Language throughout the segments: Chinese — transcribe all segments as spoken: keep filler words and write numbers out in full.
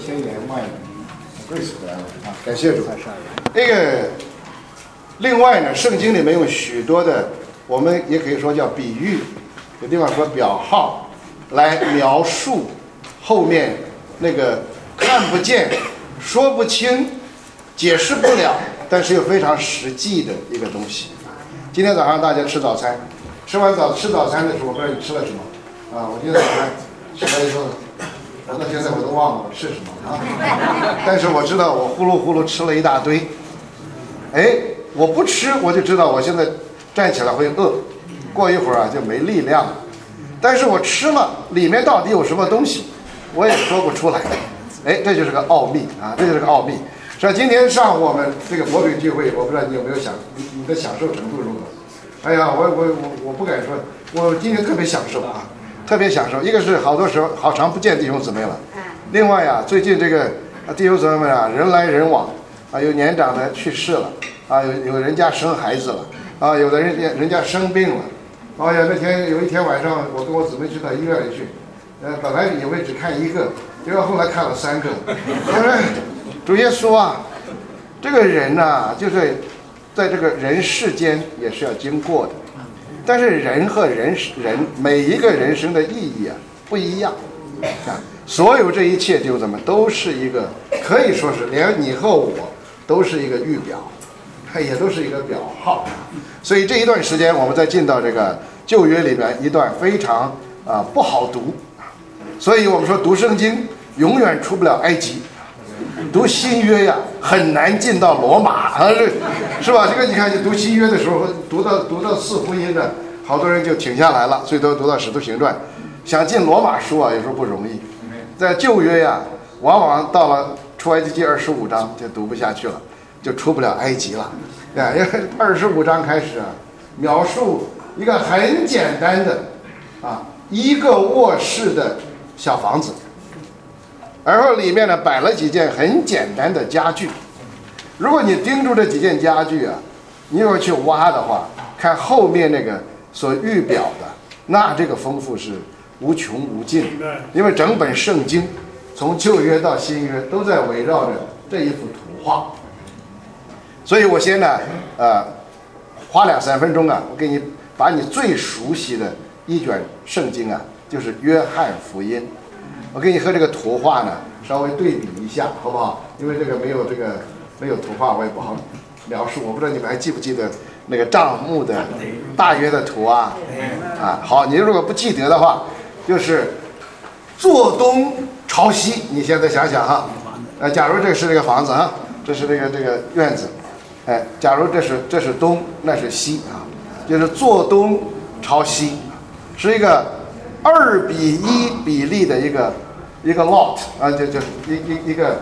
千言万语。Grace 回来了啊，感谢主。那个，另外呢，圣经里面用许多的，我们也可以说叫比喻，有地方说表号，来描述后面那个看不见、说不清、解释不了，但是又非常实际的一个东西。今天早上大家吃早餐，吃完早吃早餐的时候，我不知道你吃了什么啊？我今天早上吃了一个。我到现在我都忘了我吃什么啊，但是我知道我呼噜呼噜吃了一大堆。哎，我不吃我就知道我现在站起来会饿，过一会儿啊就没力量了。但是我吃了，里面到底有什么东西，我也说不出来。哎，这就是个奥秘啊，这就是个奥秘。像今天上午我们这个博饼聚会，我不知道你有没有享你你的享受程度如何？哎呀，我我我我不敢说，我今天特别享受啊。特别享受，一个是好多时候好长不见弟兄姊妹了，另外呀，最近这个弟兄姊妹们啊，人来人往啊，有年长的去世了啊，有有人家生孩子了啊，有的人家人家生病了。哎呀，那天有一天晚上，我跟我姊妹去到医院里去，呃，本来以为只看一个，结果后来看了三个。我说，主耶稣啊，这个人呐、啊，就是在这个人世间也是要经过的。但是人和人人每一个人生的意义啊不一样啊，所有这一切就怎么都是一个，可以说是连你和我都是一个预表，也都是一个表号。所以这一段时间我们再进到这个旧约里面一段非常啊、呃、不好读，所以我们说读圣经永远出不了埃及，读新约呀很难进到罗马啊，是是吧？这个你看，你读新约的时候，读到读到四福音的，好多人就停下来了，最多读到使徒行传。想进罗马书啊，有时候不容易。在旧约呀，往往到了出埃及记二十五章就读不下去了，就出不了埃及了。啊，因为二十五章开始啊，描述一个很简单的啊一个卧室的小房子。而后里面呢摆了几件很简单的家具，如果你盯住这几件家具啊，你要去挖的话，看后面那个所预表的，那这个丰富是无穷无尽。因为整本圣经从旧约到新约都在围绕着这一幅图画。所以我先呢呃花两三分钟啊，我给你把你最熟悉的一卷圣经啊，就是约翰福音，我给你和这个图画呢稍微对比一下，好不好？因为这个没有这个没有图画，我也不好描述。我不知道你们还记不记得那个帐幕的大约的图啊？啊，好，你如果不记得的话，就是坐东朝西。你现在想想哈，呃，假如这是这个房子啊，这是这个这个院子，哎，假如这是这是东，那是西啊，就是坐东朝西，是一个二比一比例的一个一个 lot 啊，就就一一一个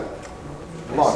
lot，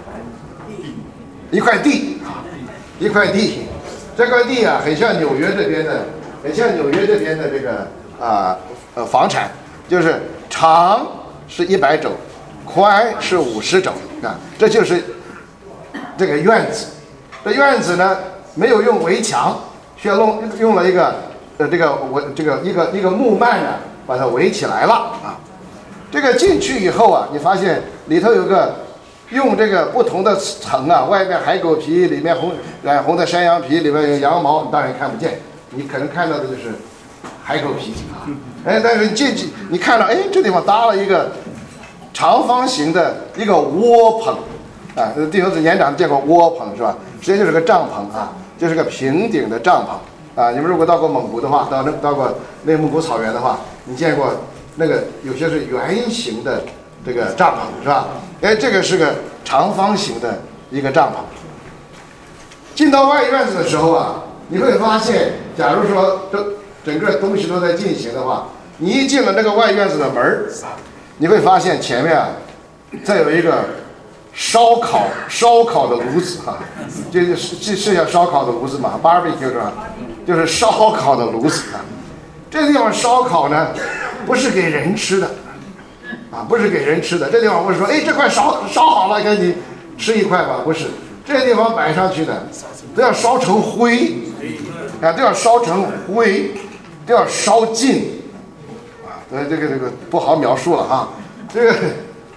一块地，一块地，这块地啊，很像纽约这边的，很像纽约这边的这个啊呃房产，就是长是一百肘，宽是五十肘啊，这就是这个院子。这院子呢没有用围墙，需要用用了一个呃这个我这个一个一个木幔呢把它围起来了啊。这个进去以后啊，你发现里头有个用这个不同的层啊，外面海狗皮，里面红染红的山羊皮，里面有羊毛，你当然看不见，你可能看到的就是海狗皮啊。哎，但是你进去你看到，哎，这地方搭了一个长方形的一个窝棚啊，弟兄姊妹年长见过窝棚是吧？实际上就是个帐篷啊，就是个平顶的帐篷啊。你们如果到过蒙古的话，到到过内蒙古草原的话，你见过那个有些是圆形的这个帐篷是吧？哎，这个是个长方形的一个帐篷。进到外院子的时候啊，你会发现，假如说这整个东西都在进行的话，你一进了那个外院子的门，你会发现前面啊，再有一个烧烤烧烤的炉子哈、啊，这是这是叫烧烤的炉子嘛 ，barbecue 是吧？就是烧烤的炉子啊。这地方烧烤呢，不是给人吃的，啊，不是给人吃的。这地方不是说，哎，这块烧烧好了，赶紧吃一块吧，不是。这地方摆上去的，都要烧成灰，啊，都要烧成灰，都要烧尽，啊，这个这个不好描述了哈。这个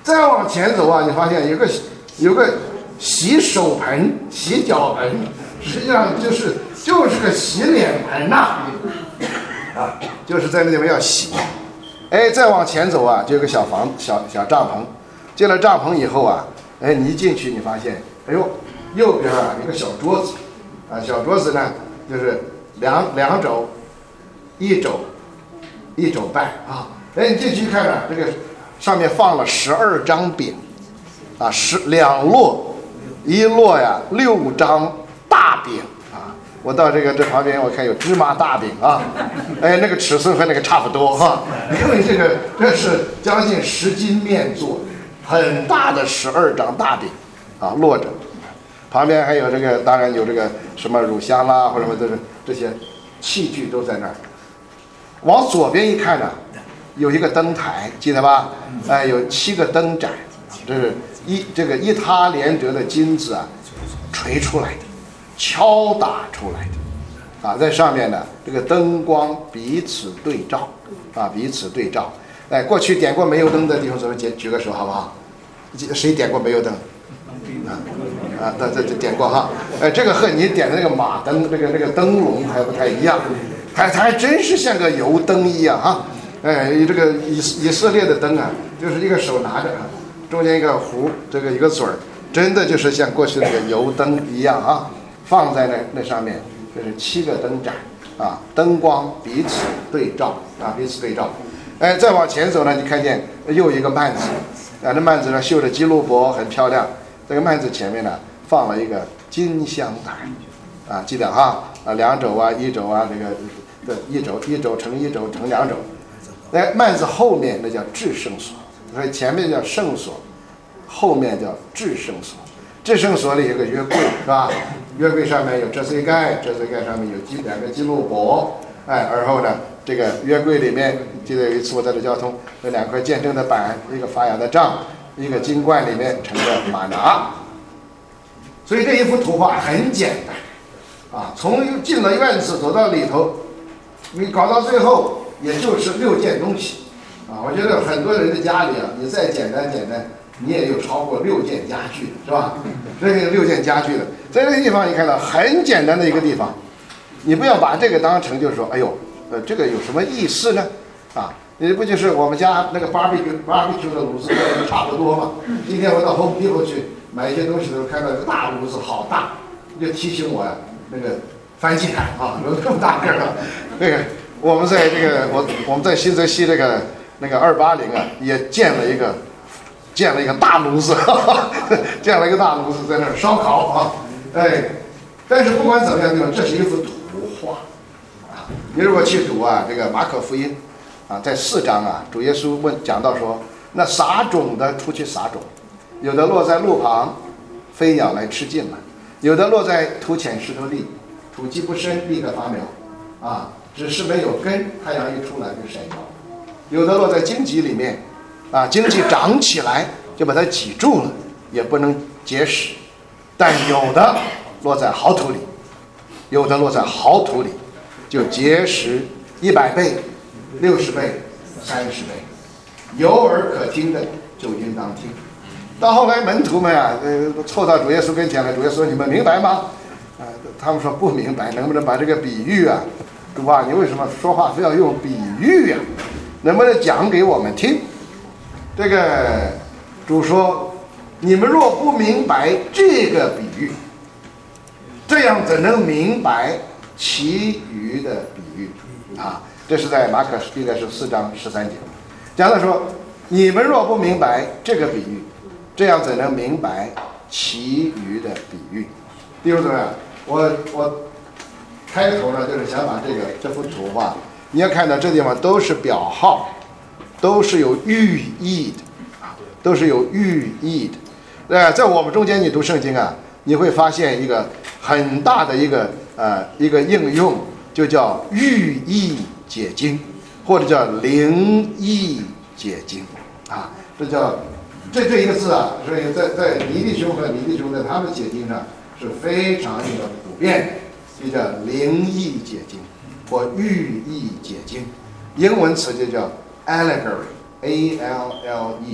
再往前走啊，你发现有个有个洗手盆、洗脚盆，实际上就是就是个洗脸盆呐、啊，啊，就是在那地方要洗。哎，再往前走啊，就有个小房小小帐篷。进了帐篷以后啊，哎，你一进去，你发现，哎呦，右边啊有个小桌子，啊，小桌子呢就是两两肘，一肘，一肘半啊。哎，你进去看看，这个上面放了十二张饼，啊，十两摞，一摞呀六张大饼啊。我到这个这旁边，我看有芝麻大饼啊，哎，那个尺寸和那个差不多哈、啊，因为这个这是将近十斤面做的。很大的十二张大饼，啊，落着，旁边还有这个，当然有这个什么乳香啦，或者什么，都是这些器具都在那儿。往左边一看呢，有一个灯台，记得吧？哎，有七个灯盏，这是一这个一他连得的金子啊，锤出来的，敲打出来的，啊，在上面呢，这个灯光彼此对照，啊，彼此对照。哎，过去点过煤油灯的弟兄姊妹举举个手好不好？谁点过煤油灯？啊啊，这这这点过哈。哎，这个和你点的那个马灯，这个那个灯笼还不太一样，还它还真是像个油灯一样哈。哎，这个以以色列的灯啊，就是一个手拿着啊，中间一个壶，这个一个嘴儿，真的就是像过去那个油灯一样啊，放在那那上面，这是七个灯盏啊，灯光彼此对照啊，彼此对照。哎，再往前走呢，你看见又一个幔子，啊，那幔子上绣着基路伯，很漂亮。这个幔子前面呢，放了一个金香台，啊，记得哈，啊，两肘啊，一肘啊，这个这一肘一肘乘一肘乘两肘。哎，幔子后面那叫至圣所，所以前面叫圣所，后面叫至圣所。至圣所里有个约柜，是吧？约柜上面有遮罪盖，遮罪盖上面有基两个基路伯，哎，而后呢？这个约柜里面，记得有一次我在这交通，有两块见证的板，一个发芽的杖，一个金罐里面盛着玛拿。所以这一幅图画很简单，啊，从进了院子走到里头，你搞到最后也就是六件东西，啊，我觉得很多人的家里啊，你再简单简单，你也有超过六件家具，是吧？这个六件家具的，在这个地方你看到很简单的一个地方，你不要把这个当成就是说，哎呦。呃，这个有什么意思呢？啊，你不就是我们家那个 barbecue barbecue 的炉子差不多嘛？今天我到 Home Depot 去买一些东西的时候，看到一个大炉子，好大，就提醒我呀，那个翻几看啊，有这么大个儿。那个我们在这个我我们在新泽西这个那个二八零啊，也建了一个建了一个大炉子，哈哈建了一个大炉子在那儿烧烤啊，哎，但是不管怎么样，这是一幅图画。你如果去读啊，这个马可福音啊，在四章啊，主耶稣问讲到说，那撒种的出去撒种，有的落在路旁，飞鸟来吃尽了；有的落在土浅石头地，土基不深，立刻发苗，啊，只是没有根，太阳一出来就晒掉；有的落在荆棘里面，啊，荆棘长起来就把它挤住了，也不能结实；但有的落在好土里，有的落在好土里。就结实一百倍、六十倍、三十倍，有耳可听的就应当听。到后来门徒们啊，呃，凑到主耶稣跟前来，主耶稣说：“你们明白吗？”啊、呃，他们说不明白，能不能把这个比喻啊，主啊，你为什么说话非要用比喻呀、啊？能不能讲给我们听？这个主说：“你们若不明白这个比喻，这样怎能明白？”其余的比喻啊，这是在马可应该是四章十三节，讲到说，你们若不明白这个比喻，这样怎能明白其余的比喻？弟兄姊妹，我我开头呢就是想把这个这幅图画，你要看到这地方都是表号，都是有寓意的啊，都是有寓意的。呃，在我们中间你读圣经啊，你会发现一个很大的一个。呃，一个应用就叫寓意解经，或者叫灵意解经啊，这叫这这一个字啊，所以在在黎弟兄和黎弟兄在他们解经上是非常一个普遍的，就叫灵意解经或寓意解经，英文词就叫 allegory，A L L E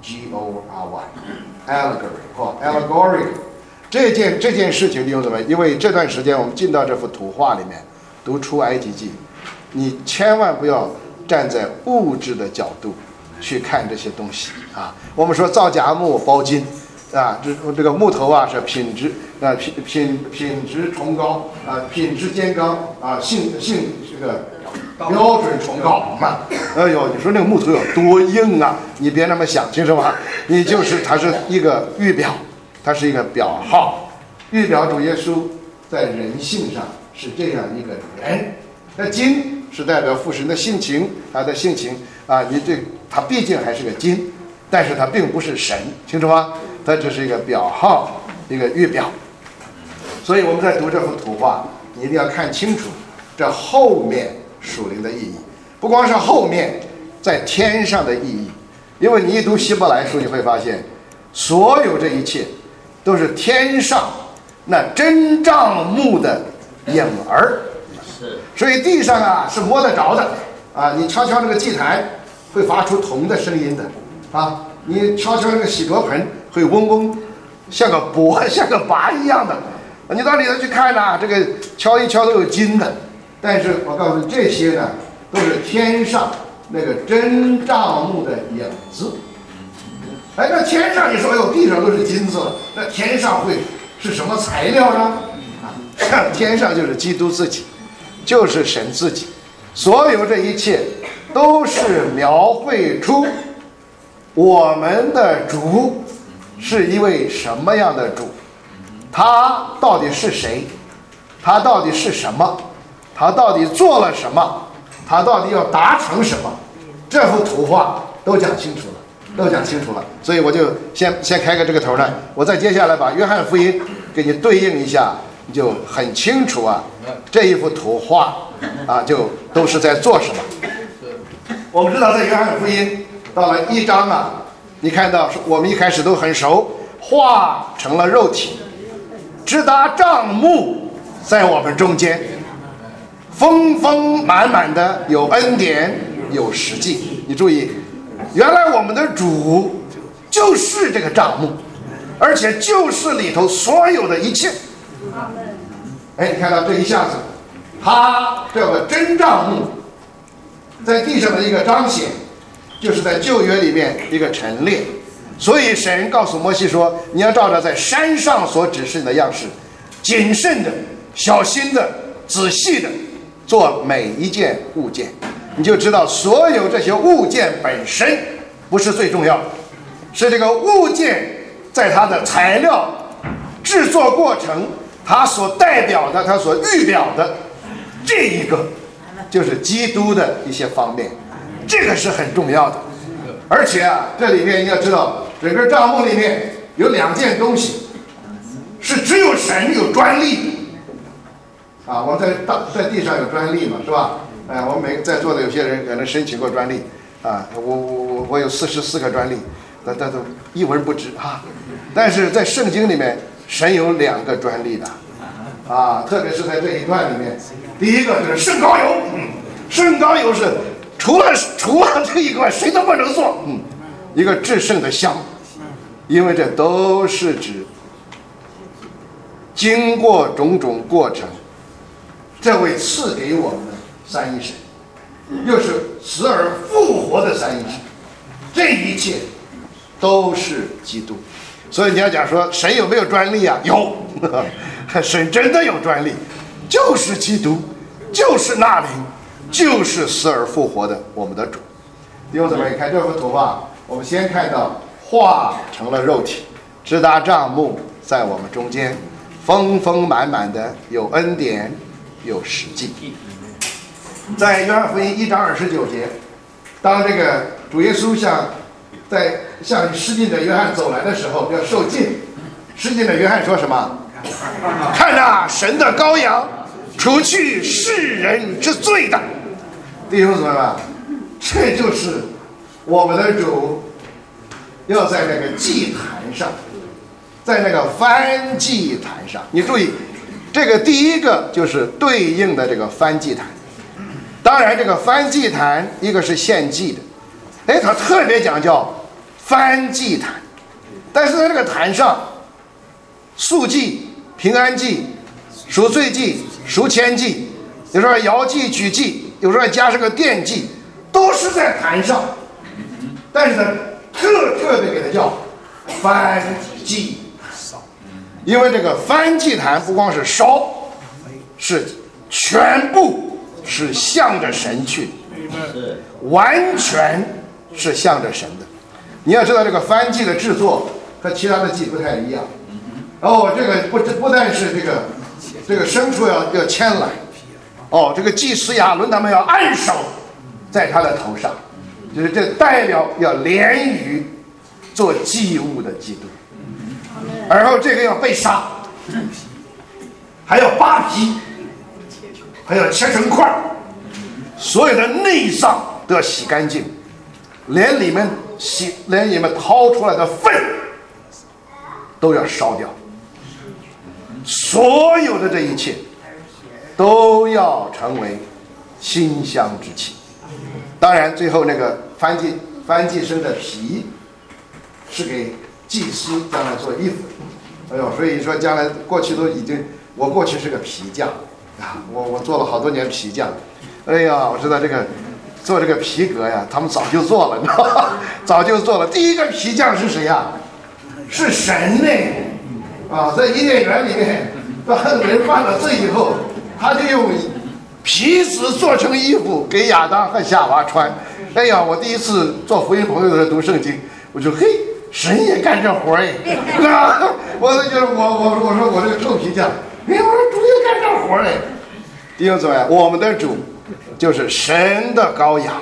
G O R Y，allegory 或 allegorical。这件这件事情，弟兄姊妹，因为这段时间我们进到这幅图画里面，读出埃及记，你千万不要站在物质的角度去看这些东西啊。我们说造荚木包金啊，这这个木头啊是品质啊品品品质崇高啊，品质坚刚啊，性性这个标准崇高嘛。哎呦，你说那个木头有多硬啊？你别那么想，清楚吗？你就是它是一个预表。它是一个表号，预表主耶稣在人性上是这样一个人。那金是代表父神的性情，他的性情啊，你这他毕竟还是个金，但是他并不是神，清楚吗？它只是一个表号，一个预表。所以我们在读这幅图画，你一定要看清楚这后面属灵的意义，不光是后面在天上的意义。因为你一读希伯来书，你会发现所有这一切都是天上那真帐幕的影儿，所以地上啊是摸得着的啊。你敲敲这个祭坛会发出铜的声音的啊，你敲敲这个洗濯盆会嗡嗡，像个钹像个拔一样的。你到里头去看呐、啊，这个敲一敲都有金的。但是我告诉你，这些呢都是天上那个真帐幕的影子。哎，那天上你说，哎呦，地上都是金子了，那天上会是什么材料呢？啊，天上就是基督自己，就是神自己，所有这一切都是描绘出我们的主是一位什么样的主，他到底是谁，他到底是什么，他到底做了什么，他到底要达成什么，这幅图画都讲清楚了。都讲清楚了，所以我就先先开个这个头呢，我再接下来把约翰福音给你对应一下，你就很清楚啊，这一幅图画啊，就都是在做什么。我们知道在约翰福音到了一章啊，你看到我们一开始都很熟，化成了肉体，直达帐幕在我们中间，丰丰满满的有恩典有实际。你注意，原来我们的主就是这个帐幕，而且就是里头所有的一切。哎，你看到这一下子，他这个真帐幕在地上的一个彰显，就是在旧约里面一个陈列。所以神告诉摩西说，你要照着在山上所指示的样式，谨慎的、小心的、仔细的做每一件物件。你就知道所有这些物件本身不是最重要的，是这个物件在它的材料制作过程，它所代表的，它所预表的这一个就是基督的一些方面，这个是很重要的。而且啊，这里面你要知道，整个帐幕里面有两件东西是只有神有专利啊，我们在大在地上有专利嘛，是吧？哎，我们每个在座的有些人可能申请过专利啊，我我我我有四十四个专利，那那都一文不值啊。但是在圣经里面，神有两个专利的啊，特别是在这一段里面，第一个就是圣膏油，嗯，圣膏油是除了除了这一块谁都不能做，嗯，一个至圣的香，因为这都是指经过种种过程，这位赐给我们的三一神，又是死而复活的三一神，这一切都是基督。所以你要讲说神有没有专利啊？有，神真的有专利，就是基督，就是那灵，就是死而复活的我们的主。弟兄姊妹，看这幅图画，我们先看到化成了肉体，直达帐幕在我们中间，丰丰满满的有恩典有实际。在约翰福音一章二十九节，当这个主耶稣向在向施浸的约翰走来的时候，要受浸，施浸的约翰说什么？看啊，神的羔羊，除去世人之罪的。弟兄姊妹们，这就是我们的主要在那个祭坛上，在那个燔祭坛上。你注意，这个第一个就是对应的这个燔祭坛。当然这个燔祭坛一个是献祭的，哎，他特别讲叫燔祭坛，但是在这个坛上，素祭、平安祭、赎罪祭、赎愆祭，有时候摇祭、举祭，有时候加上个奠祭，都是在坛上。但是呢，特特别给它叫燔祭，因为这个燔祭坛不光是烧，是全部是向着神去的，完全是向着神的。你要知道，这个燔祭的制作和其他的祭不太一样。哦，这个不不但是这个这个牲畜要要牵来，哦，这个祭司亚伦他们要按手在他的头上，就是这代表要连于做祭物的基督。然后这个要被杀，还要扒皮，还要切成块，所有的内脏都要洗干净，连里面洗连里面掏出来的粪都要烧掉，所有的这一切都要成为馨香之气。当然最后那个燔祭燔祭牲的皮是给祭司将来做衣服。哎呦，所以说将来过去都已经，我过去是个皮匠啊，我我做了好多年皮匠。哎呀，我知道这个做这个皮革呀，他们早就做了，你知道吗？早就做了。第一个皮匠是谁呀？是神呢！啊，在伊甸园里面，当人犯了罪以后，他就用皮子做成衣服给亚当和夏娃穿。哎呀，我第一次做福音朋友的时候读圣经，我就嘿。神也干这活哎，啊！我就是我我我说我这个臭皮匠，哎，我说主也干这活哎。弟兄姊妹，我们的主就是神的羔羊，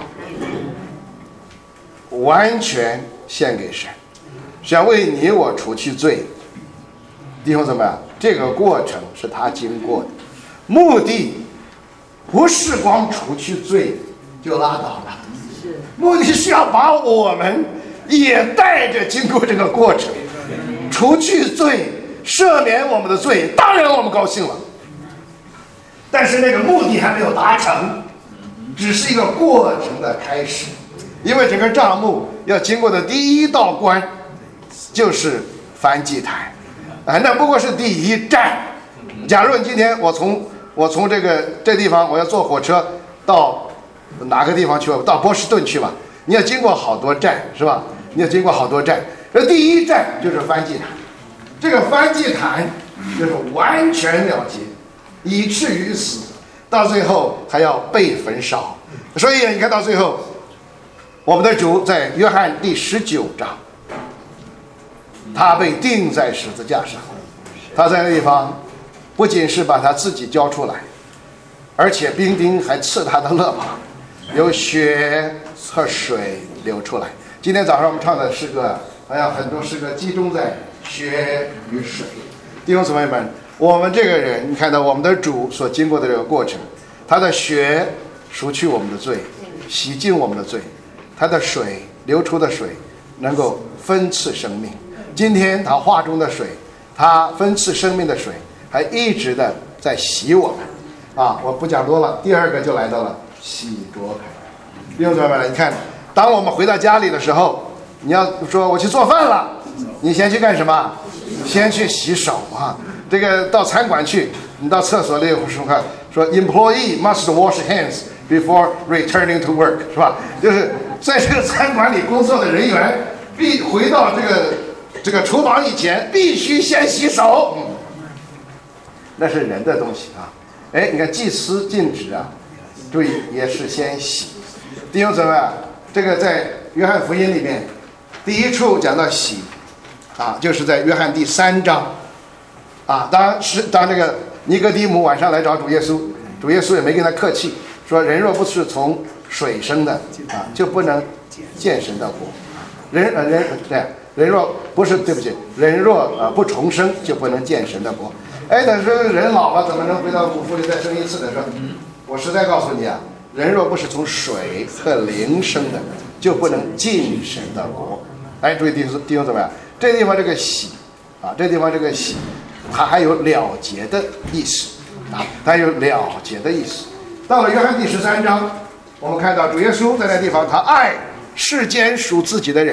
完全献给神，想为你我除去罪。弟兄姊妹，这个过程是他经过的，目的不是光除去罪就拉倒了，目的是要把我们也带着经过这个过程，除去罪，赦免我们的罪，当然我们高兴了。但是那个目的还没有达成，只是一个过程的开始。因为整个帐幕要经过的第一道关就是燔祭坛，啊，那不过是第一站。假如你今天我从我从这个这地方我要坐火车到哪个地方去吧，到波士顿去吧。你要经过好多站，是吧？你要经过好多站，而第一站就是燔祭坛。这个燔祭坛就是完全了结，以至于死，到最后还要被焚烧。所以你看到最后，我们的主在约翰第十九章，他被钉在十字架上，他在那地方不仅是把他自己交出来，而且兵丁还刺他的肋旁，有血和水流出来。今天早上我们唱的诗歌，好像很多诗歌集中在血与水。弟兄姊妹们，我们这个人，你看到我们的主所经过的这个过程，他的血赎去我们的罪，洗净我们的罪，他的水流出的水能够分赐生命。今天他话中的水，他分赐生命的水，还一直的在洗我们啊！我不讲多了，第二个就来到了洗濯盆。弟兄姊妹们，你看，当我们回到家里的时候，你要说我去做饭了，你先去干什么？先去洗手啊！这个到餐馆去，你到厕所里说看说 employee must wash hands before returning to work， 是吧？就是在这个餐馆里工作的人员，必回到这个这个厨房以前，必须先洗手。嗯，那是人的东西啊！哎，你看祭司禁止啊，注意也是先洗。弟兄姊妹，这个在约翰福音里面，第一处讲到洗，啊，就是在约翰第三章，啊，当是当这个尼哥底母晚上来找主耶稣，主耶稣也没跟他客气，说人若不是从水生的啊，就不能见神的国。人呃人对，人若不是对不起，人若呃不重生，就不能见神的国。哎，他说人老了怎么能回到母腹里再生一次的？说，我实在告诉你啊。人若不是从水和灵生的，就不能进神的国。哎，注意弟兄弟兄姊妹，这地方这个洗啊，这地方这个洗，它还有了结的意思啊，它有了结的意思。到了约翰第十三章，我们看到主耶稣在那地方，他爱世间属自己的人，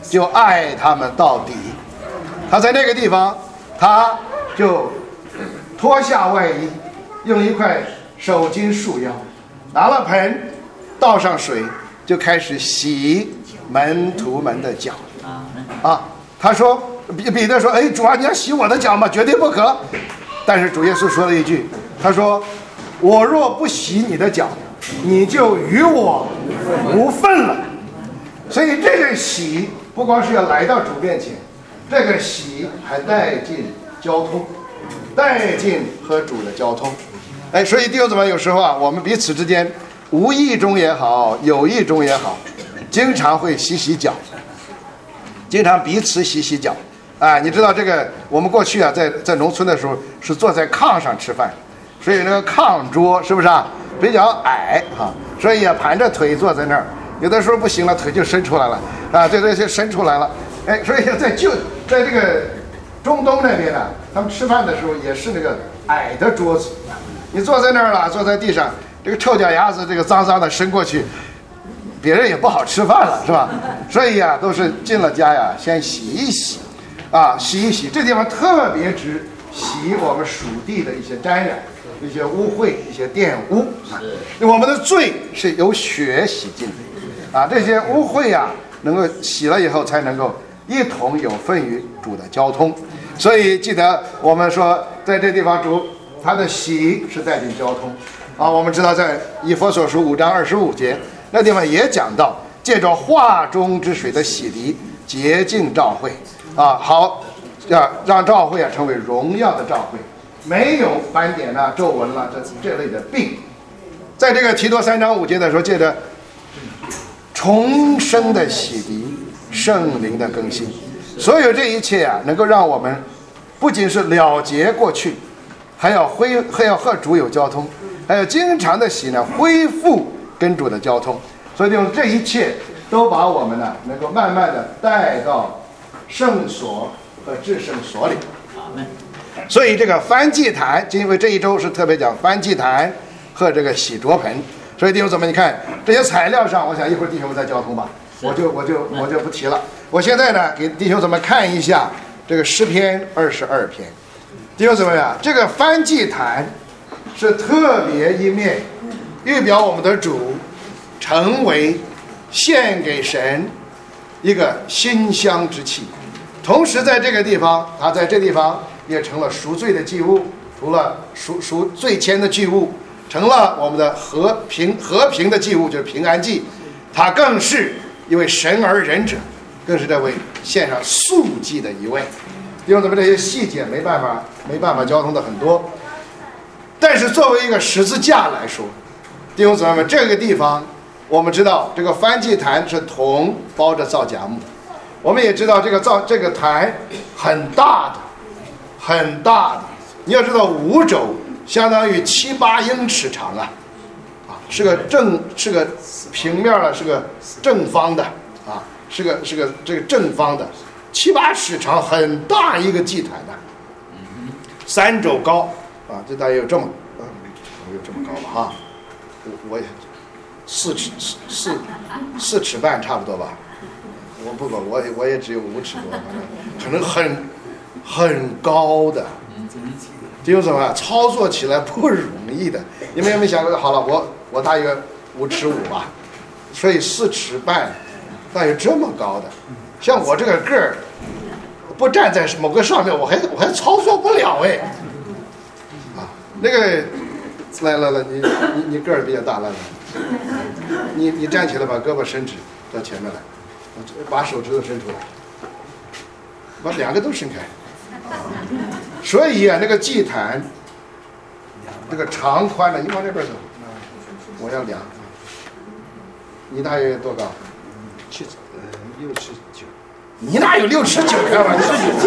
就爱他们到底。他在那个地方，他就脱下外衣，用一块手巾束腰，拿了盆，倒上水，就开始洗门徒们的脚。啊，他说彼彼得说：“哎，主啊，你要洗我的脚吗？绝对不可。”但是主耶稣说了一句，他说：“我若不洗你的脚，你就与我无分了。”所以这个洗不光是要来到主面前，这个洗还带进交通，带进和主的交通。哎，所以弟兄姊妹，有时候啊，我们彼此之间无意中也好，有意中也好，经常会洗洗脚，经常彼此洗洗脚。啊，你知道这个，我们过去啊，在在农村的时候是坐在炕上吃饭，所以那个炕桌是不是啊比较矮啊，所以啊盘着腿坐在那儿，有的时候不行了，腿就伸出来了啊，对对，就伸出来了。哎，所以在就在这个中东那边呢、啊，他们吃饭的时候也是那个矮的桌子，你坐在那儿了，坐在地上，这个臭脚丫子这个脏脏的伸过去，别人也不好吃饭了，是吧？所以呀、啊，都是进了家呀，先洗一洗。啊，洗一洗，这地方特别指洗我们属地的一些沾染、一些污秽、一些玷污。我们的罪是由血洗净的，啊，这些污秽啊，能够洗了以后，才能够一同有份于主的交通。所以记得我们说，在这地方主他的洗是带进交通。啊，我们知道在以弗所书五章二十五节那地方也讲到，借着话中之水的洗涤，洁净教会。啊，好，要让教会啊成为荣耀的教会，没有斑点啊、皱纹啦、啊、这这类的病。在这个提多三章五节的时候，借着重生的洗涤、圣灵的更新，所有这一切啊，能够让我们不仅是了结过去，还要恢还要和主有交通，还要经常的洗呢，恢复跟主的交通。所以用这一切都把我们呢，能够慢慢的带到圣所和至圣所里。所以这个燔祭坛，因为这一周是特别讲燔祭坛和这个洗濯盆，所以弟兄姊妹，你看这些材料上，我想一会儿弟兄们再交通吧，我就我就我就不提了。我现在呢，给弟兄姊妹看一下这个诗篇二十二篇。弟兄姊妹啊，这个燔祭坛是特别一面，预表我们的主成为献给神一个馨香之气。同时在这个地方，他在这地方也成了赎罪的祭物，除了赎赎罪愆的祭物，成了我们的和平和平的祭物，就是平安祭。他更是一位神而仁者，更是这位献上素祭的一位。因为咱们这些细节没办法没办法交通的很多，但是作为一个十字架来说，弟兄姊妹们，这个地方我们知道，这个燔祭坛是铜包着皂荚木。我们也知道这个造这个坛很大的，很大的。你要知道五肘相当于七八英尺长啊，啊，是个正是个平面了，是个正方的啊，是个是个这个正方的，七八尺长，很大一个祭坛的，三肘高啊，这大约有这么啊，有这么高了哈，我我也四尺四四尺半差不多吧。我不管，我也我也只有五尺多，可能很很高的，弟兄姊妹，操作起来不容易的。你们有没有想过？好了，我我大约五尺五吧，所以四尺半，大约这么高的。像我这个个儿，不站在某个上面，我还我还操作不了哎。啊，那个，来来来，你你你个儿比较大，来来，你你站起来，把胳膊伸直到前面来。把手指头伸出来，把两个都伸开。所以啊，那个祭坛，这个长宽的，你往这边走，我要量。你大约多高？七呃六尺九。你哪有六尺九干嘛？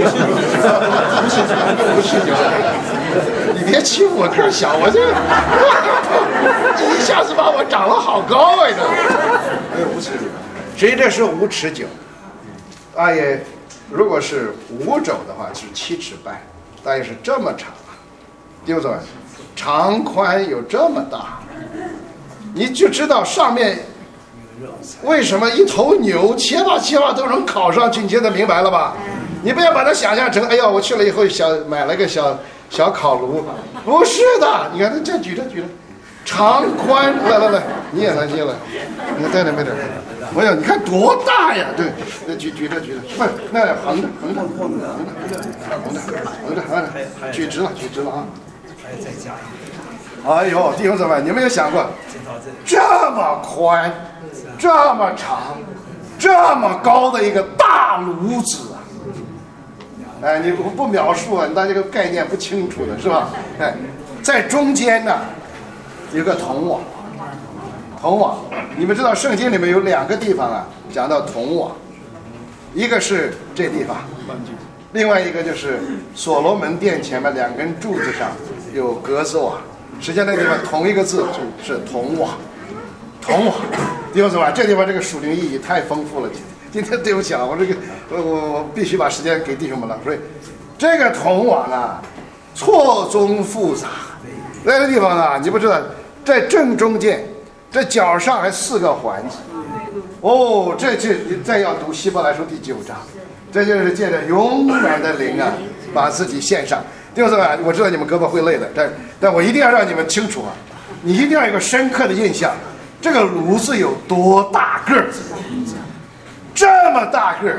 六尺九。你别欺负我个儿小，我这一下子把我长了好高哎都。哎，五尺九。所以这是五尺九，大约如果是五肘的话是七尺半，大约是这么长啊，弟兄姊妹，长宽有这么大，你就知道上面为什么一头牛切吧切吧都能烤上去？你现在明白了吧？你不要把它想象成，哎呀，我去了以后小买了个小小烤炉，不是的。你看，这举着举着，长宽，来来来，你也来接来，你带点没点。哎呀，你看多大呀！对，那举举着举着，不是那横着横着横着横着横着横着横着，举直了举直了啊！还再加一个。哎呦，弟兄姊妹，你们有想过，这么宽、这么长、这么高的一个大炉子啊！哎，你不不描述啊，你大家这个概念不清楚的是吧？哎，在中间呢有个铜网。铜网，你们知道圣经里面有两个地方啊，讲到铜网，一个是这地方，另外一个就是所罗门殿前面两根柱子上有格子网，实际上那地方同一个字是铜网，铜网。弟兄姊妹，这地方这个属灵意义太丰富了。今天对不起啊，我这个我我我必须把时间给弟兄们了。所以这个铜网啊，错综复杂。那个地方啊，你不知道，在正中间。这脚上还四个环子，哦，这这你再要读希伯来书第九章，这就是借着永远的灵啊，把自己献上。弟兄姊妹，我知道你们胳膊会累的，但但我一定要让你们清楚啊，你一定要有一个深刻的印象，这个炉子有多大个儿，这么大个儿，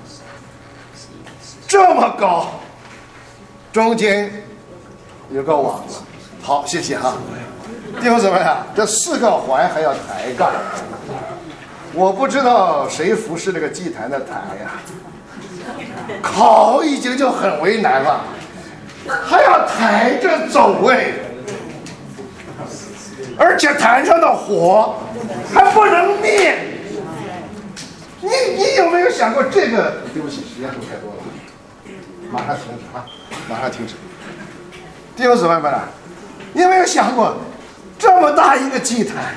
这么高，中间有个网子。好，谢谢哈。弟兄姊妹啊，这四个环还要抬杠，我不知道谁服侍这个祭坛的台呀、啊，烤已经就很为难了，还要抬着走哎，而且坛上的火还不能灭。你你有没有想过这个？对不起，时间说太多了，马上停止啊，马上停止。弟兄姊妹们啊，你有没有想过？这么大一个祭坛，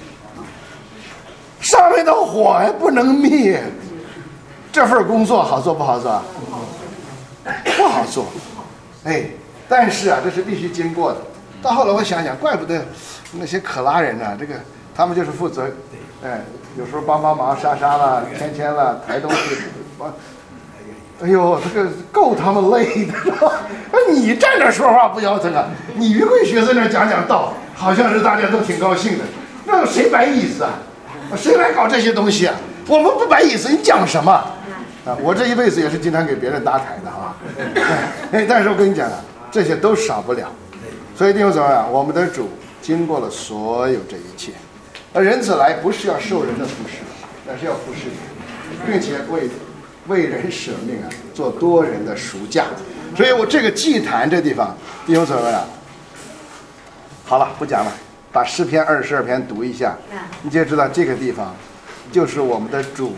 上面的火还不能灭，这份工作好做不好做？不好做，哎，但是啊，这是必须经过的。到后来我想想，怪不得那些可拉人呢、啊，这个他们就是负责，哎，有时候帮帮忙、杀杀了、牵牵了、抬东西，哎呦，这个够他们累的，是吧？你站那说话不腰疼啊？你于贵学在那讲讲道。好像是大家都挺高兴的，那谁摆椅子啊？谁来搞这些东西啊？我们不摆椅子，你讲什么？啊，我这一辈子也是经常给别人搭台的啊。哎，但是我跟你讲啊，这些都少不了。所以弟兄姊妹啊，我们的主经过了所有这一切，而人子来不是要受人的服侍，但是要服侍你，并且为为人舍命啊，做多人的赎价。所以我这个祭坛这地方，弟兄姊妹啊。好了，不讲了，把诗篇二十二篇读一下，你就知道这个地方就是我们的主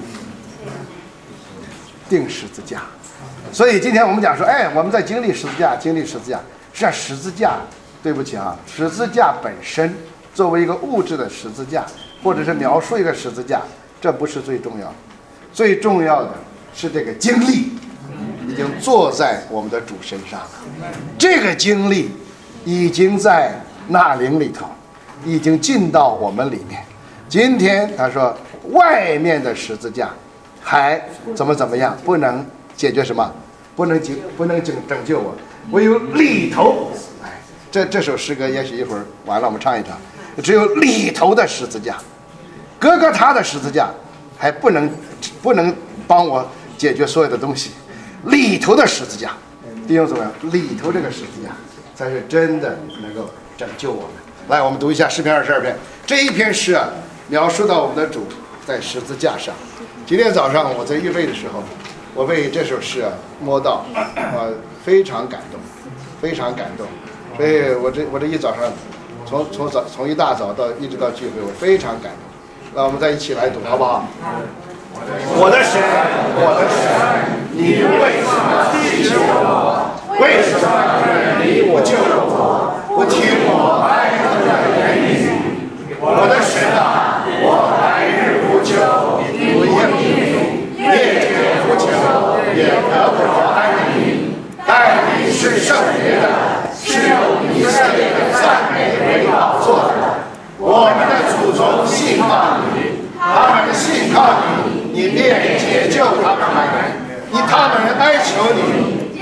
定十字架。所以今天我们讲说，哎，我们在经历十字架，经历十字架，实际上十字架，对不起啊，十字架本身作为一个物质的十字架，或者是描述一个十字架，这不是最重要的，最重要的是这个经历已经坐在我们的主身上了，这个经历已经在那灵里头，已经进到我们里面。今天他说外面的十字架还怎么怎么样，不能解决什么，不能救，不能拯拯救我，唯有里头。哎，这这首诗歌也许一会儿完了我们唱一唱。只有里头的十字架，哥哥他的十字架还不能不能帮我解决所有的东西，里头的十字架，弟兄姊妹，里头这个十字架才是真的能够拯救我们。来，我们读一下诗篇二十二篇。这一篇诗啊，描述到我们的主在十字架上。今天早上我在预备的时候，我被这首诗啊摸到，啊，非常感动，非常感动。所以我这我这一早上，从从早从一大早到一直到聚会，我非常感动。那我们再一起来读，好不好？我的神，我的神，你为什么弃绝我？为什么远离我救我？不听我哀痛的言语。我的神啊，我来日不求，不应允，夜间不求，也得不着安宁。但你是圣洁的，是用以色列的赞美为宝座的。我们的祖宗信靠你，他们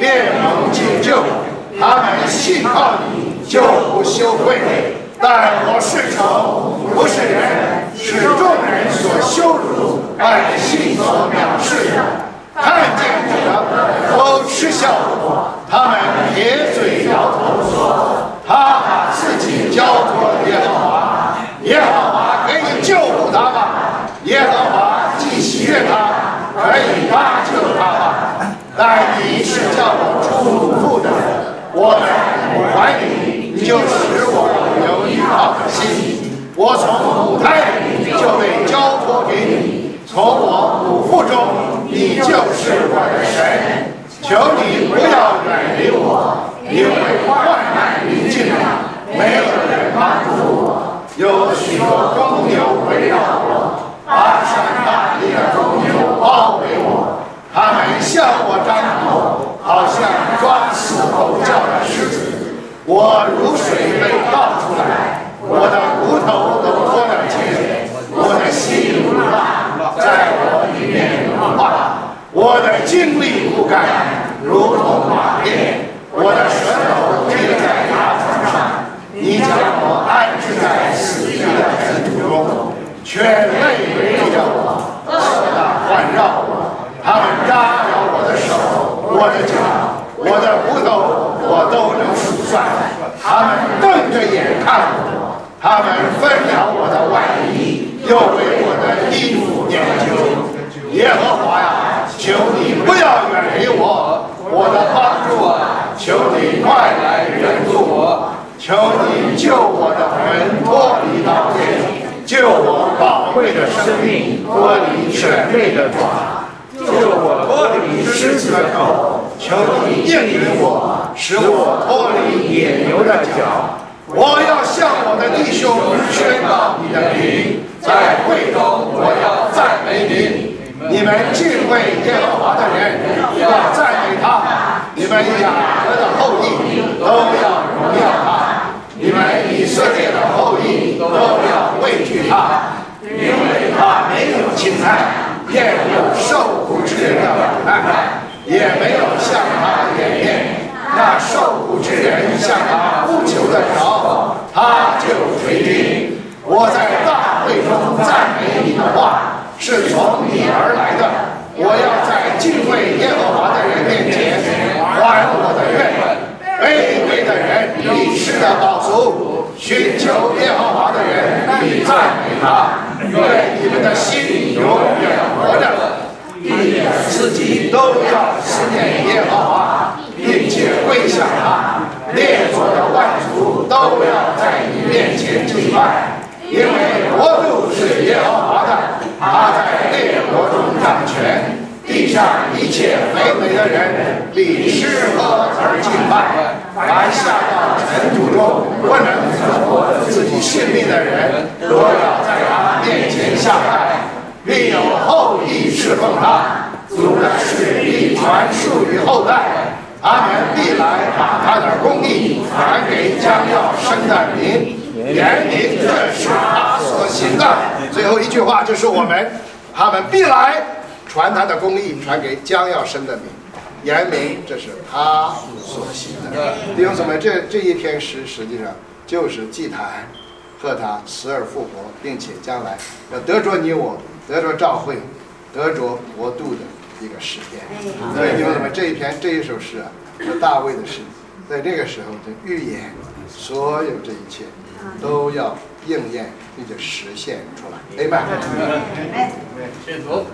也蒙解救。他们信靠你，就不羞愧。但我是仇，不是人，是众人所羞辱，百姓所藐视的。看见你的都嗤笑我，他们撇嘴摇头说，他把自己交托耶和华，耶和华可以救护他吧，耶和华既喜悦他，可以搭救他吧。但你是叫我出母腹的，我在母怀里，你就使我有依靠的心。我从母胎里就被交托给你，从我母腹中，你就是我的神。求你不要远离我，因为患难临近了，没有人帮助我。有许多公牛围绕我，巴山大地的公牛包围我，他们向我张口，好像装死吼叫的狮子。我如水被倒出来，我的骨头都脱了节，我的心如蜡在我里面融化，我的精力不干，如同马鞭，我的舌头贴在牙齿上。你将我安置在死地的尘土中，却累围着我，恶的环绕我。他们扎了我的手，我的脚，我的骨头，我都能数算。他们瞪着眼看我，他们分了我的外衣，又为我的衣服研究。耶和华呀，求你不要远离我，我的帮助啊，求你快来援助我，求你救我的魂脱离刀剑，救我宝贵的生命脱离犬类的爪。救我脱离狮子的口，求你应允我，使我脱离野牛的脚。我要向我的弟兄宣告你的名，在会中我要赞美你。你们敬畏耶和华的人要赞美他，你们雅各的后裔都要荣耀他，你们以色列的后裔都要畏惧他，因为他没有轻看。也没有受苦之人的苦难，也没有向他掩面。那受苦之人向他呼求的时候，他就垂听。我在大会中赞美你的话，是从你而来的。我要在敬畏耶和华的人面前还我的愿。卑微的人必吃得饱足，寻求耶和华的人必赞美他。愿你们的心永远活着，并自己都要思念耶和华，并且归向他。列国的万族都要在你面前敬拜，因为国度是耶和华的，他在列国中掌权。地上一切肥美的人必吃喝而敬拜，凡下到尘土中不能存活自己性命的人，都要在他面前下拜，并有后裔侍奉他。主的事必传述于后代，他们必来把他的公义传给将要生的民，言明这是他所行的。最后一句话就是我们，他们必来传他的公义，传给将要生的民，言明这是他所行的。弟兄姊妹，这这一篇诗实际上就是祭坛和他死而复活，并且将来要得着你我，得着召会，得着国度的一个实验。所以弟兄姊妹，这一篇这一首诗啊，是大卫的诗，在这个时候就预言所有这一切都要应验并且实现出来。Amen。 谢谢主。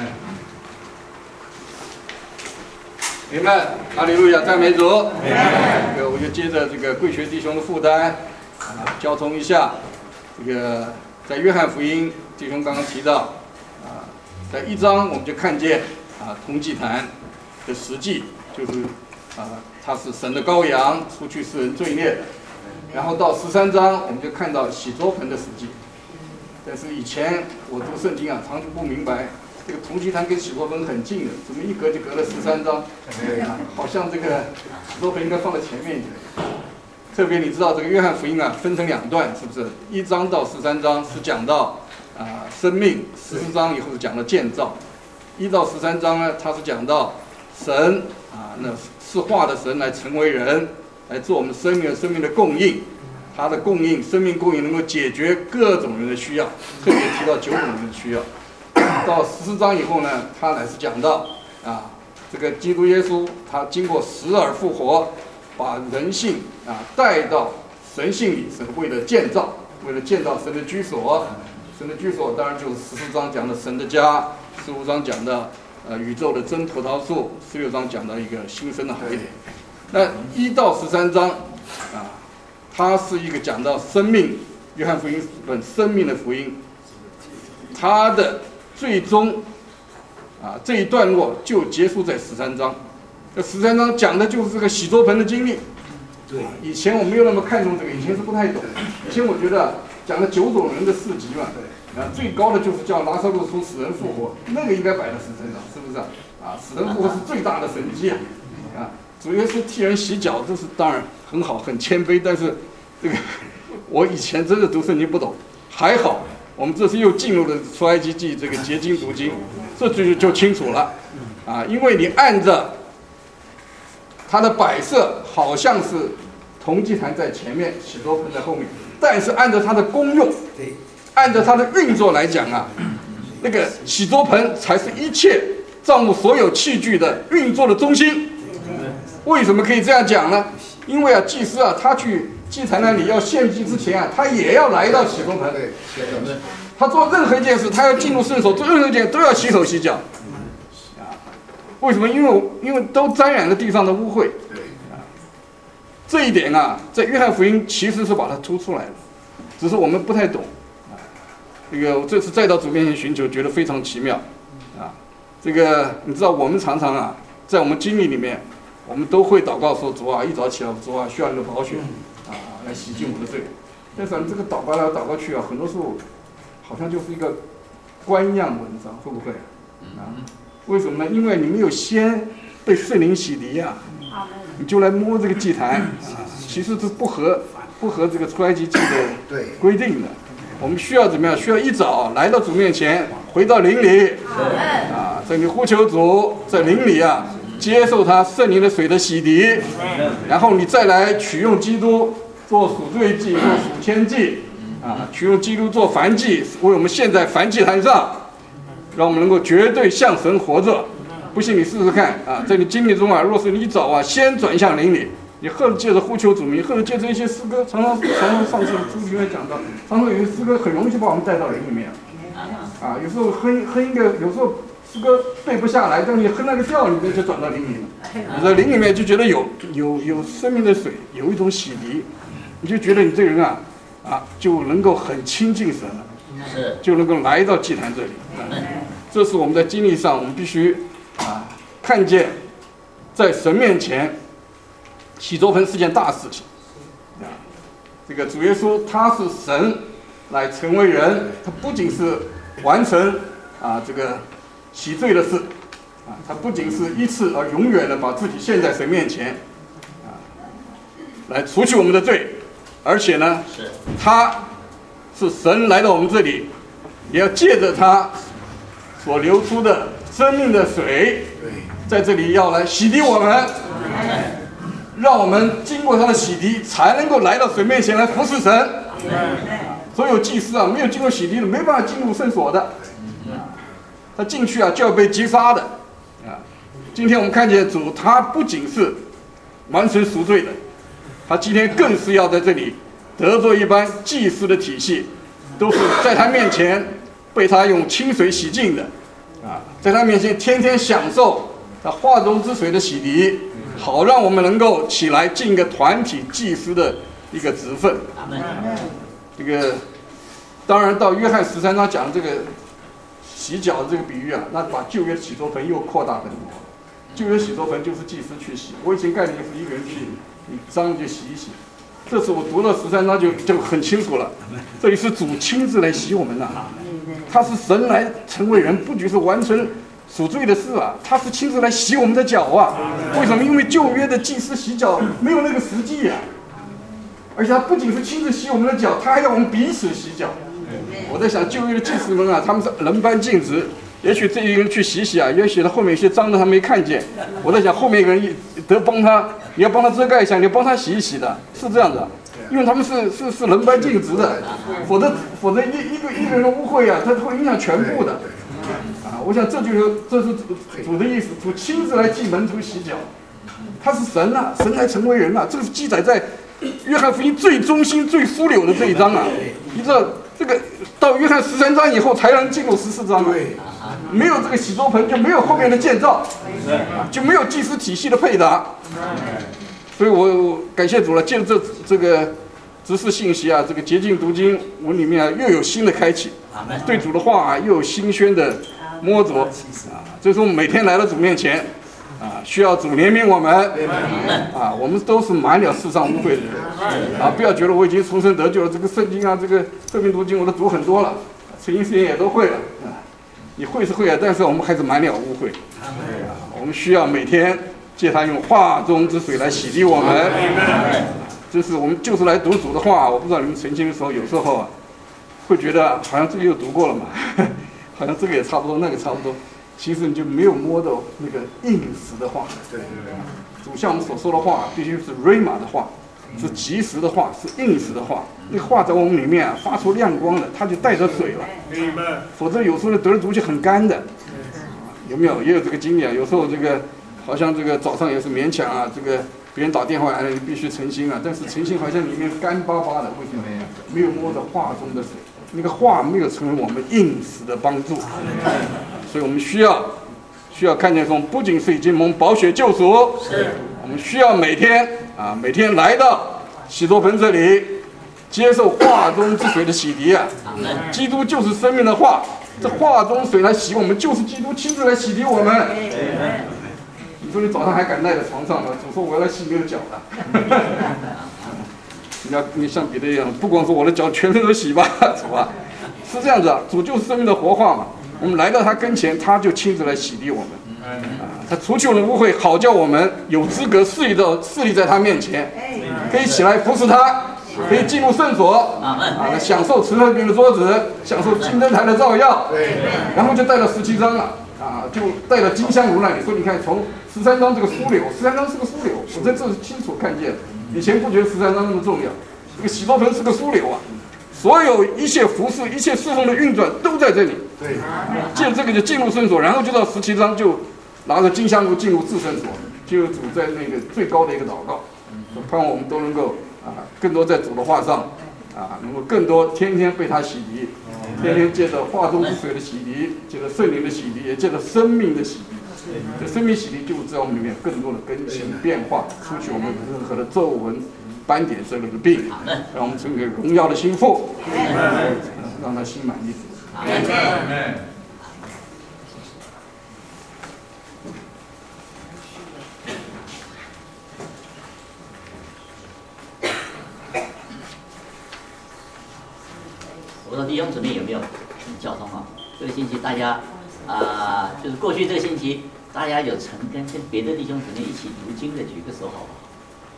明白，哈利路亚，赞美主。这个我就接着这个贵学弟兄的负担，啊，交通一下。这个在约翰福音，弟兄刚刚提到，啊，在一章我们就看见啊，铜祭坛的实际就是啊，它是神的羔羊，出去世人罪孽的。然后到十三章，我们就看到洗濯盆的实际。但是以前我读圣经啊，常常不明白。这个铜祭坛跟洗濯盆很近的，怎么一隔就隔了十三章？好像这个洗濯盆应该放在前面一点。特别你知道这个约翰福音啊，分成两段，是不是？一章到十三章是讲到啊、呃、生命，十四章以后是讲到建造。一到十三章呢，它是讲到神啊，那是化的神来成为人，来做我们生命的生命的供应。他的供应，生命供应能够解决各种人的需要，特别提到九种人的需要。到十四章以后呢，他乃是讲到啊，这个基督耶稣他经过死而复活，把人性啊带到神性里，是为了建造，为了建造神的居所。神的居所当然就是十四章讲的神的家，十五章讲的呃宇宙的真葡萄树，十六章讲到一个新生的海点。那一到十三章啊。它是一个讲到生命，约翰福音本生命的福音，它的最终啊这一段落就结束在十三章。这十三章讲的就是这个洗濯盆的经历。对，以前我没有那么看重这个，以前是不太懂。以前我觉得讲了九种人的事迹嘛，啊，最高的就是叫拉撒路从死人复活，那个应该摆在十三章，是不是啊？啊，死人复活是最大的神迹啊！啊，主耶稣替人洗脚，这是当然很好，很谦卑。但是这个我以前真的读圣经不懂，还好我们这次又进入了出埃及记这个结经读经，这就就清楚了啊！因为你按着它的摆设，好像是铜祭坛在前面，洗濯盆在后面，但是按照它的功用，按照它的运作来讲啊，那个洗濯盆才是一切造物所有器具的运作的中心。为什么可以这样讲呢？因为啊，祭司啊，他去祭坛那里要献祭之前啊，他也要来到洗濯盆。他做任何一件事，他要进入圣所，做任何一件都要洗手洗脚。为什么？因为因为都沾染了地上的污秽。这一点啊，在约翰福音其实是把它突出来了，只是我们不太懂。这个我这次再到主面前寻求，觉得非常奇妙。啊，这个你知道，我们常常啊，在我们经历里面，我们都会祷告说：“主啊，一早起来，主啊，需要你的宝血啊，来洗净我的罪。”但是这个祷告来祷告去啊，很多时候好像就是一个官样文章，会不会？啊，为什么呢？因为你没有先被圣灵洗涤呀、啊，你就来摸这个祭坛，啊、其实是不合不合这个出埃及记的规定的。我们需要怎么样？需要一早来到主面前，回到灵里，啊，这里呼求主，在灵里啊，接受他圣灵的水的洗涤，然后你再来取用基督做赎罪祭，做赎愆祭，啊，取用基督做燔祭，为我们献在燔祭坛上，让我们能够绝对向神活着。不信你试试看啊，在你经历中啊，若是你早啊先转向灵里，你或者借着呼求主名，或者借着一些诗歌，常常常常上次朱学员讲到，常常有些诗歌很容易就把我们带到灵里面，啊，有时候哼哼一个，有时候诗歌背不下来，但你哼那个调，你就转到灵里了。你在灵里面就觉得有有有生命的水，有一种洗涤，你就觉得你这个人啊啊就能够很亲近神了，就能够来到祭坛这里。这是我们在经历上，我们必须啊看见，在神面前，洗濯盆是件大事情。啊，这个主耶稣他是神来成为人，他不仅是完成啊这个洗罪的事，啊，他不仅是一次而永远的把自己献在神面前，啊，来除去我们的罪，而且呢，他是神来到我们这里，也要借着他所流出的生命的水，在这里要来洗涤我们，让我们经过他的洗涤，才能够来到神面前来服侍神。所有祭司啊，没有经过洗涤的，没办法进入圣所的。他进去啊，就要被击杀的。啊，今天我们看见主，他不仅是完成赎罪的，他今天更是要在这里得着一般祭司的体系，都是在他面前被他用清水洗净的。啊，在他面前天天享受他化中之水的洗涤，好让我们能够起来尽一个团体祭司的一个职分。这个当然到约翰十三章讲这个洗脚的这个比喻啊，那把旧约洗濯盆又扩大很多。旧约洗濯盆就是祭司去洗，我以前概念是一个人去，你脏就洗一洗。这次我读了十三章就就很清楚了，这里是主亲自来洗我们的，他是神来成为人，不仅是完成赎罪的事啊，他是亲自来洗我们的脚啊。为什么？因为旧约的祭司洗脚没有那个实际啊，而且他不仅是亲自洗我们的脚，他还要我们彼此洗脚。我在想旧约的祭司们啊，他们是人般尽职， 也许这一个人去洗洗啊，也许他后面有些脏的他没看见。我在想后面一个人得帮他，你要帮他遮盖一下，你要帮他洗一洗的，是这样的。因为他们是是是人班尽职的，否则否则一一个一个人的污秽啊，它会影响全部的。啊，我想这就是这是主的意思，主亲自来进门徒洗脚，他是神呐、啊，神来成为人呐、啊，这个是记载在约翰福音最中心、最枢纽的这一章啊。你知道这个到约翰十三章以后才能进入十四章，没有这个洗濯盆就没有后面的建造，就没有祭司体系的配搭。所以我感谢主了，借着这这个知识信息啊，这个洁净读经文里面啊，又有新的开启，对主的话、啊、又有新鲜的摸着啊。所以说我们每天来到主面前啊，需要主怜悯我们啊，我们都是满了世上污秽的人啊，不要觉得我已经重生得救了，这个圣经啊，这个特别读经我都读很多了，圣经诗也都会了啊。你会是会啊，但是我们还是满了污秽啊，我们需要每天借他用话中之水来洗涤我们，这是我们就是来读主的话。我不知道你们晨星的时候，有时候啊，会觉得好像这个又读过了嘛，好像这个也差不多，那个差不多。其实你就没有摸到那个应时的话。对对对。主像我们所说的话，必须是 rhema 的话，是及时的话，是应时的话。那个话在我们里面啊发出亮光的，它就带着水了。否则有时候得了毒气很干的，有没有？也有这个经验。有时候这个。好像这个早上也是勉强啊，这个别人打电话来了，你必须诚心啊。但是诚心好像里面干巴巴的，为什么呀？没有摸着话中的水，那个话没有成为我们应时的帮助。所以我们需要需要看见说，不仅是已经蒙宝血救赎，我们需要每天啊，每天来到洗濯盆这里，接受话中之水的洗涤啊。基督就是生命的话，这话中水来洗我们，就是基督亲自来洗涤我们。你说你早上还敢赖在床上吗？主说我要来洗你的脚的。你要你像彼得一样，不光说我的脚，全身都洗吧，主啊，是这样子啊。主就是生命的活化嘛。我们来到他跟前，他就亲自来洗涤我们。啊，他除去我们的污秽，好叫我们有资格侍立到侍立在他面前，可以起来服侍他，可以进入圣所啊，享受慈和饼的桌子，享受金灯台的照耀。然后就带到十七章了。啊，就带了金香炉那里说，你看从十三章这个枢纽，十三章是个枢纽，我在这清楚看见，以前不觉得十三章那么重要，这个洗濯盆是个枢纽啊，所有一切服饰、一切侍奉的运转都在这里。对，借这个就进入圣所，然后就到十七章就拿着金香炉进入至圣所，就主在那个最高的一个祷告，盼望我们都能够啊，更多在主的话上啊，能够更多天天被他洗涤。天天借着话中之水的洗涤，借着圣灵的洗涤，也借着生命的洗涤。这生命洗涤就在我们里面更多的更新变化，除去我们任何的皱纹、斑点之类的病，让我们成为荣耀的心腹，让他心满意足。 我说弟兄姊妹有没有交通啊？这个星期大家啊、呃，就是过去这个星期，大家有曾跟跟别的弟兄姊妹一起读经的，举个手好不好？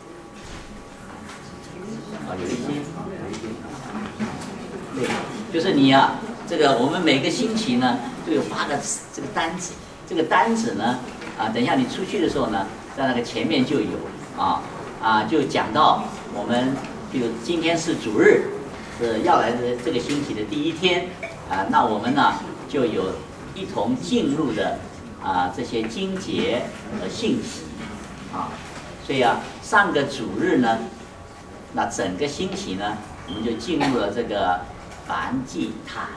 啊，有一些，有一些，对，就是你啊，这个我们每个星期呢都有发的这个单子，这个单子呢啊，等一下你出去的时候呢，在那个前面就有啊啊，就讲到我们就今天是主日。是要来的这个星期的第一天啊，那我们呢就有一同进入的啊这些经节和信息啊，所以啊上个主日呢，那整个星期呢，我们就进入了这个燔祭坛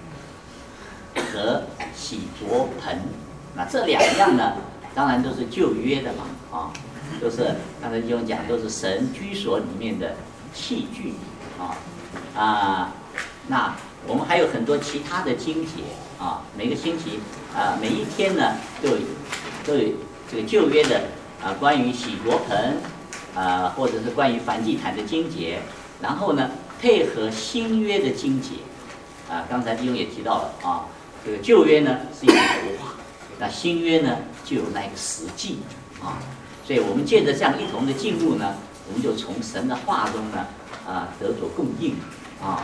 和洗濯盆，那这两样呢，当然都是旧约的嘛啊，都是刚才弟兄讲都是神居所里面的器具啊。啊，那我们还有很多其他的经节啊，每个星期啊，每一天呢都有都有这个旧约的啊，关于洗濯盆啊，或者是关于燔祭坛的经节，然后呢配合新约的经节啊，刚才弟兄也提到了啊，这个旧约呢是一个图画，那新约呢就有那个实际啊，所以我们借着这样一同的进入呢，我们就从神的话中呢。啊，得着供应啊，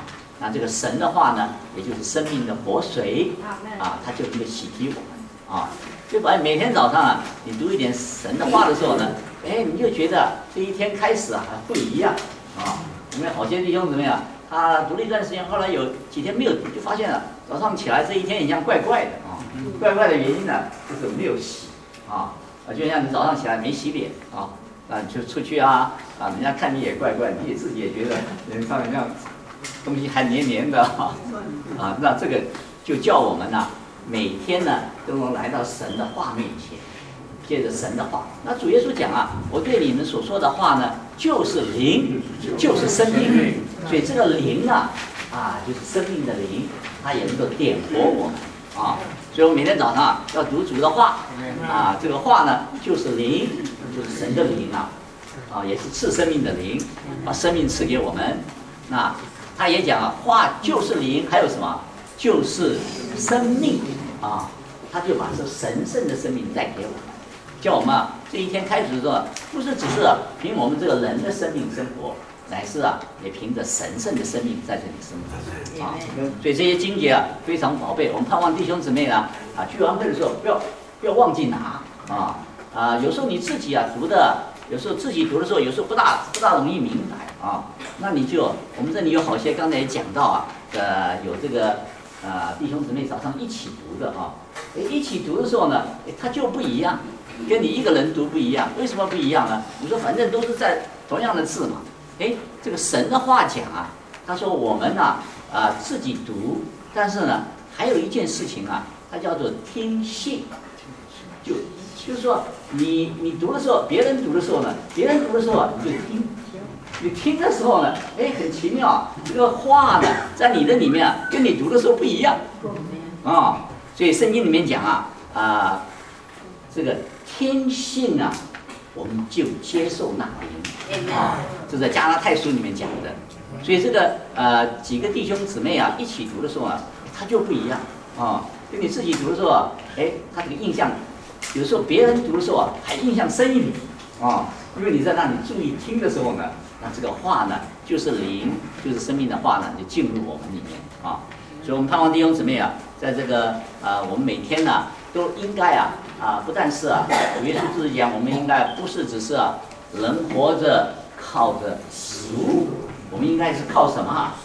那这个神的话呢，也就是生命的活水啊，它就能够洗涤我们啊。就反正每天早上啊，你读一点神的话的时候呢，哎，你就觉得这一天开始啊不一样啊。我们好些弟兄姊妹啊，他读了一段时间，后来有几天没有读，就发现了早上起来这一天也像怪怪的啊。怪怪的原因呢，就是没有洗啊啊，就像你早上起来没洗脸啊。啊，就出去啊啊，人家看你也怪怪，你也自己也觉得人上面这样东西还黏黏的啊啊，那这个就叫我们呢、啊，每天呢都能来到神的话面前，借着神的话。那主耶稣讲啊，我对你们所说的话呢，就是灵，就是生命。所以这个灵啊啊，就是生命的灵，它也能够点活我们啊。所以我每天早上啊要读主的话啊，这个话呢就是灵。就是神的灵啊，啊，也是赐生命的灵，把生命赐给我们。那他也讲啊，话就是灵，还有什么？就是生命啊。他就把这神圣的生命带给我们，叫我们啊，这一天开始的时候，不是只是、啊、凭我们这个人的生命生活，乃是啊，也凭着神圣的生命在这里生活啊。所以这些经节啊，非常宝贝。我们盼望弟兄姊妹啊，啊，聚完会的时候不要不要忘记拿啊。啊，有时候你自己啊读的，有时候自己读的时候，有时候不大不大容易明白啊。那你就我们这里有好些刚才也讲到啊，呃，有这个呃弟兄姊妹早上一起读的啊，一起读的时候呢，它就不一样，跟你一个人读不一样。为什么不一样呢？你说反正都是在同样的字嘛，哎，这个神的话讲啊，他说我们呢啊、呃、自己读，但是呢还有一件事情啊，它叫做听信，就。就是说你，你你读的时候，别人读的时候呢，别人读的时候啊，你就听，你听的时候呢，哎，很奇妙，这个话呢，在你的里面啊，跟你读的时候不一样，啊、哦，所以圣经里面讲啊，啊、呃，这个听信啊，我们就接受那灵，啊、哦，这是在加拉太书里面讲的，所以这个呃几个弟兄姊妹啊一起读的时候啊，他就不一样啊、哦，跟你自己读的时候啊，哎，他这个印象。有时候别人读的时候啊，还印象深一点啊，因为你在那里注意听的时候呢，那这个话呢，就是灵，就是生命的话呢，就进入我们里面啊。所以，我们盼望弟兄姊妹啊，在这个啊，我们每天呢，都应该啊啊，不但是啊，主耶稣自己讲，我们应该不是只是啊，人活着靠着食物，我们应该是靠什么啊？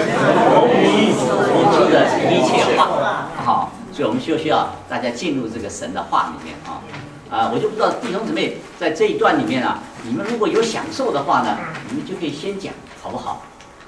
所说的一切话，好。所以我们就需要大家进入这个神的话里面啊，啊，我就不知道弟兄姊妹在这一段里面啊，你们如果有享受的话呢，你们就可以先讲，好不好？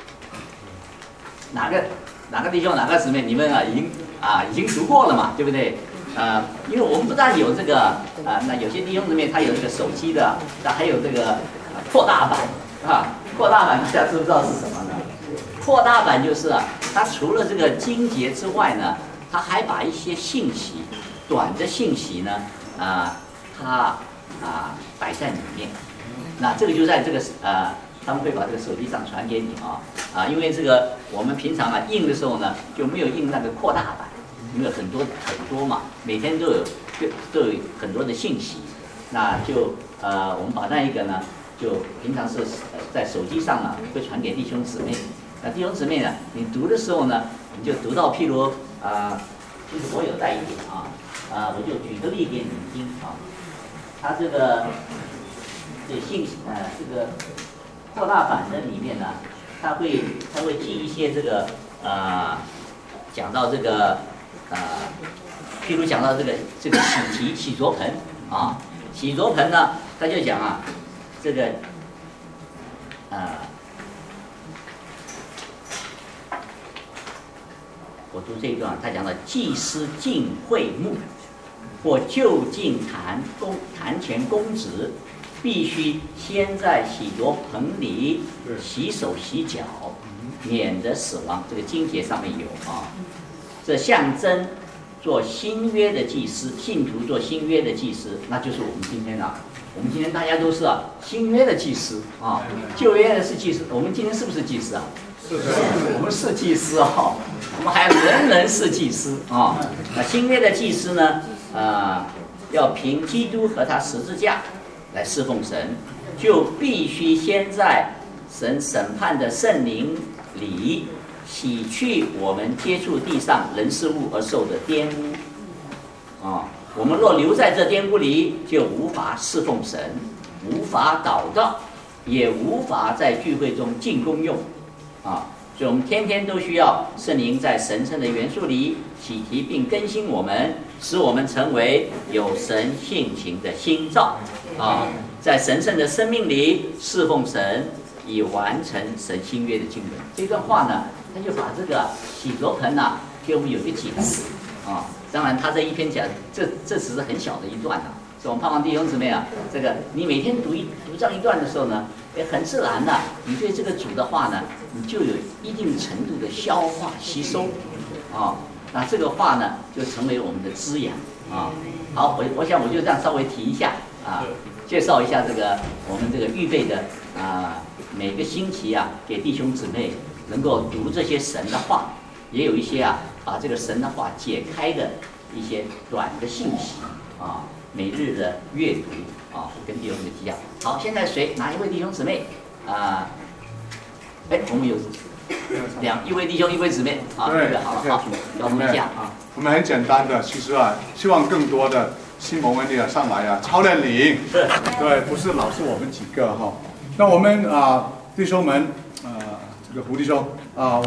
哪个哪个弟兄哪个姊妹，你们啊已经啊已经读过了嘛，对不对？呃，因为我们不但有这个啊，那有些弟兄姊妹他有这个手机的，那还有这个、啊、扩大版啊，扩大版大家知不知道是什么呢？扩大版就是啊，它除了这个经节之外呢。他还把一些信息，短的信息呢，啊、呃，他啊、呃、摆在里面。那这个就在这个呃，他们会把这个手机上传给你啊啊，因为这个我们平常啊印的时候呢，就没有印那个扩大版，因为很多很多嘛，每天都有都有很多的信息，那就呃我们把那一个呢，就平常是在手机上啊会传给弟兄姊妹。那弟兄姊妹呢，你读的时候呢，你就读到譬如。啊，其实我有带一点啊，啊，我就举个例给你们听啊。它这个这信息呃，这个扩大版的里面呢，它会它会记一些这个呃，讲到这个呃，譬如讲到这个这个洗涤洗濯盆啊，洗濯盆呢，他就讲啊，这个呃。我读这一段，他讲到祭司进会幕或就近坛公坛前公职，必须先在洗濯盆里洗手洗脚，免得死亡。这个经节上面有啊，这象征做新约的祭司，信徒做新约的祭司，那就是我们今天啊，我们今天大家都是啊新约的祭司啊，旧约的是祭司，我们今天是不是祭司啊？是的，我们是祭司哦，我们还人人是祭司啊。那新约的祭司呢，啊、呃，要凭基督和他十字架来侍奉神，就必须先在神审判的圣灵里洗去我们接触地上人事物而受的玷污。啊，我们若留在这玷污里，就无法侍奉神，无法祷告，也无法在聚会中尽功用。啊，所以我们天天都需要圣灵在神圣的元素里洗涤并更新我们，使我们成为有神性情的新造。啊，在神圣的生命里侍奉神，以完成神新约的经纶。这段话呢，他就把这个洗濯盆呐，给我们有一个解释啊。当然，他这一篇讲，这这只是很小的一段啊。所以我们盼望弟兄姊妹啊，这个你每天读一读这样一段的时候呢，哎，很自然的，你对这个主的话呢，你就有一定程度的消化吸收啊。那这个话呢，就成为我们的滋养啊。好，我我想我就这样稍微提一下啊，介绍一下这个我们这个预备的啊，每个星期啊，给弟兄姊妹能够读这些神的话，也有一些啊，把这个神的话解开的一些短的信息啊，每日的阅读啊，跟弟兄们讲。好，现在谁哪一位弟兄姊妹啊？哎，我们有两一位弟兄一位姊妹啊，这个好了好，要我们讲啊。 我们很简单的，其实啊，希望更多的新蒙恩的啊上来啊，操练灵，对，不是老是我们几个哈。那我们啊，弟兄们啊，这个胡弟兄啊。